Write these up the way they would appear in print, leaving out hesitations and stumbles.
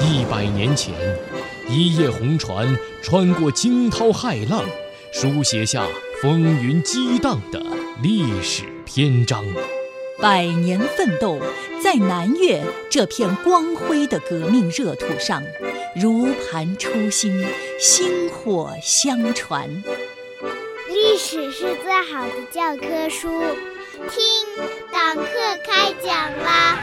100年前，一叶红船穿过惊涛骇浪，书写下风云激荡的历史篇章。 100年奋斗，在南岳这片光辉的革命热土上，如盘初心，薪火相传。 历史是最好的教科书，听，党课开讲啦！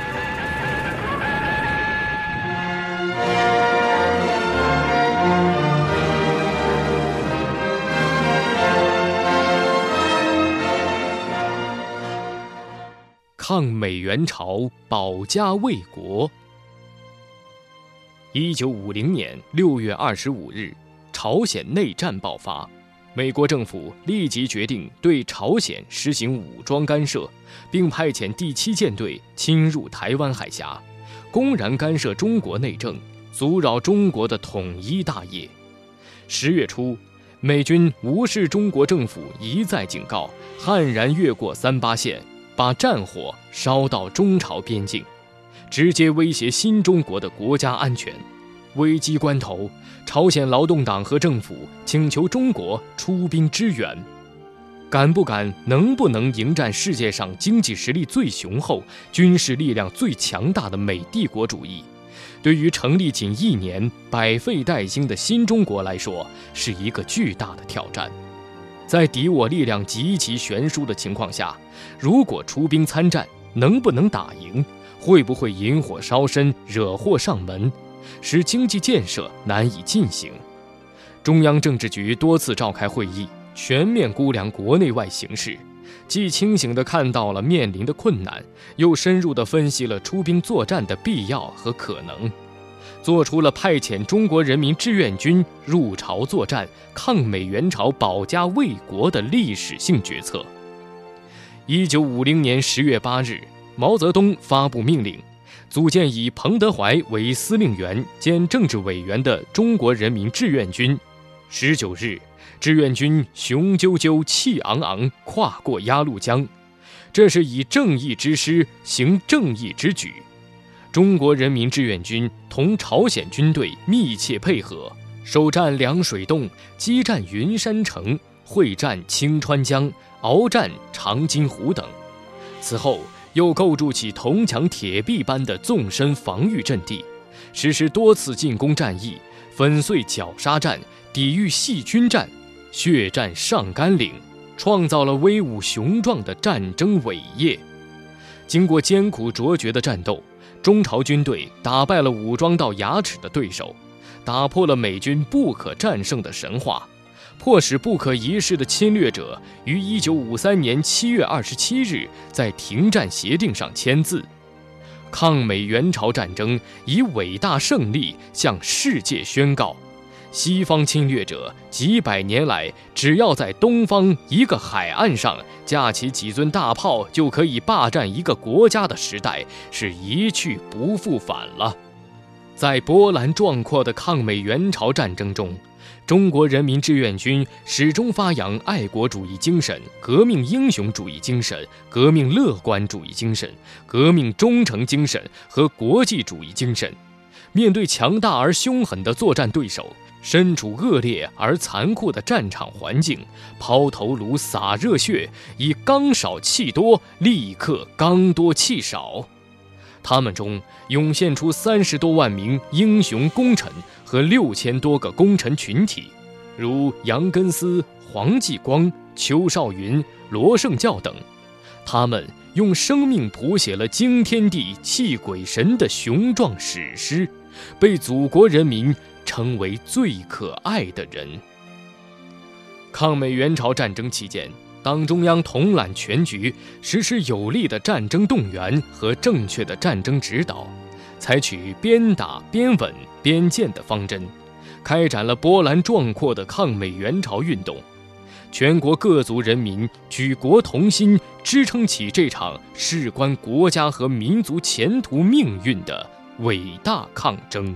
抗美援朝，保家卫国。1950年6月25日，朝鲜内战爆发，美国政府立即决定对朝鲜实行武装干涉，并派遣第7舰队侵入台湾海峡，公然干涉中国内政，阻扰中国的统一大业。10月初，美军无视中国政府一再警告，悍然越过38线，把战火烧到中朝边境，直接威胁新中国的国家安全。危机关头，朝鲜劳动党和政府请求中国出兵支援。敢不敢、能不能迎战世界上经济实力最雄厚、军事力量最强大的美帝国主义，对于成立仅1年、百废待兴的新中国来说，是一个巨大的挑战。在敌我力量极其悬殊的情况下，如果出兵参战，能不能打赢？会不会引火烧身、惹祸上门，使经济建设难以进行？中央政治局多次召开会议，全面估量国内外形势，既清醒地看到了面临的困难，又深入地分析了出兵作战的必要和可能，做出了派遣中国人民志愿军入朝作战、抗美援朝、保家卫国的历史性决策。1950年10月8日，毛泽东发布命令，组建以彭德怀为司令员兼政治委员的中国人民志愿军。19日，志愿军雄赳赳气昂昂跨过鸭绿江，这是以正义之师行正义之举。中国人民志愿军同朝鲜军队密切配合，首战凉水洞，激战云山城，会战清川江，鏖战长津湖等。此后又构筑起铜墙铁壁般的纵深防御阵地，实施多次进攻战役，粉碎绞杀战，抵御细菌战，血战上甘岭，创造了威武雄壮的战争伟业。经过艰苦卓绝的战斗，中朝军队打败了武装到牙齿的对手，打破了美军不可战胜的神话，迫使不可一世的侵略者于1953年7月27日在停战协定上签字。抗美援朝战争以伟大胜利向世界宣告，西方侵略者几百年来只要在东方一个海岸上架起几尊大炮就可以霸占一个国家的时代是一去不复返了。在波澜壮阔的抗美援朝战争中，中国人民志愿军始终发扬爱国主义精神、革命英雄主义精神、革命乐观主义精神、革命忠诚精神和国际主义精神。面对强大而凶狠的作战对手，身处恶劣而残酷的战场环境，抛头颅洒热血，以刚少气多力克刚多气少。他们中涌现出30多万名英雄功臣和6000多个功臣群体，如杨根思、黄继光、邱少云、罗胜教等。他们用生命谱写了惊天地、泣鬼神的雄壮史诗，被祖国人民称为最可爱的人。抗美援朝战争期间，党中央统揽全局，实施有力的战争动员和正确的战争指导，采取边打边稳边建的方针，开展了波澜壮阔的抗美援朝运动。全国各族人民举国同心，支撑起这场事关国家和民族前途命运的伟大抗争。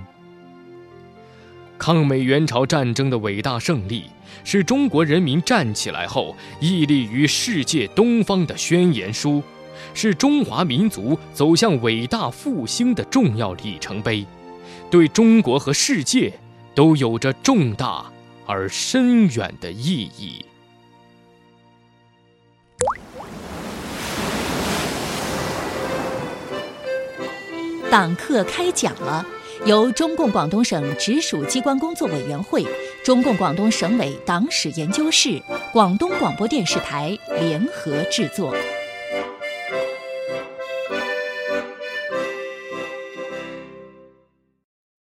抗美援朝战争的伟大胜利，是中国人民站起来后屹立于世界东方的宣言书，是中华民族走向伟大复兴的重要里程碑， 对中国和世界都有着重大而深远的意义。 党课开讲了，由中共广东省直属机关工作委员会、中共广东省委党史研究室、广东广播电视台联合制作。